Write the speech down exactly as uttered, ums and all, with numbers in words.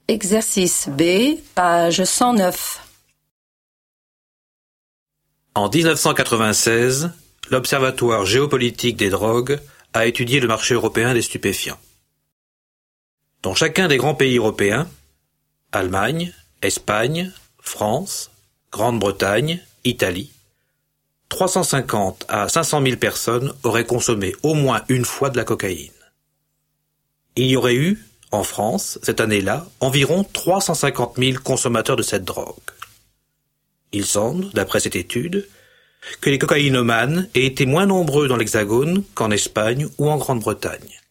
Exercice B, page cent neuf. En dix-neuf cent quatre-vingt-seize, l'Observatoire géopolitique des drogues a étudié le marché européen des stupéfiants. Dans chacun des grands pays européens, Allemagne, Espagne, France, Grande-Bretagne, Italie, trois cent cinquante à cinq cent mille personnes auraient consommé au moins une fois de la cocaïne. Il y aurait eu, en France, cette année-là, environ trois cent cinquante mille consommateurs de cette drogue. Il semble, d'après cette étude, que les cocaïnomanes aient été moins nombreux dans l'Hexagone qu'en Espagne ou en Grande-Bretagne.